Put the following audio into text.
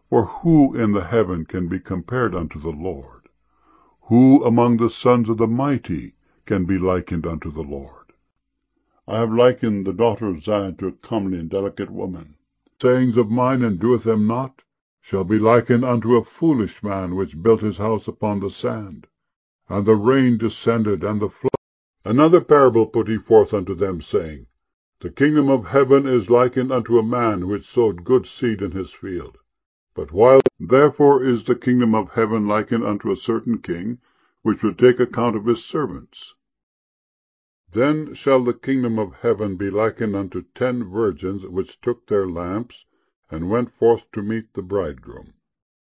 For who in the heaven can be compared unto the Lord? Who among the sons of the mighty can be likened unto the Lord? I have likened the daughter of Zion to a comely and delicate woman. Sayings of mine, and doeth them not, shall be likened unto a foolish man which built his house upon the sand. And the rain descended, and the flood. Another parable put he forth unto them, saying, The kingdom of heaven is likened unto a man which sowed good seed in his field. But while therefore is the kingdom of heaven likened unto a certain king, which would take account of his servants. Then shall the kingdom of heaven be likened unto 10 virgins, which took their lamps, and went forth to meet the bridegroom.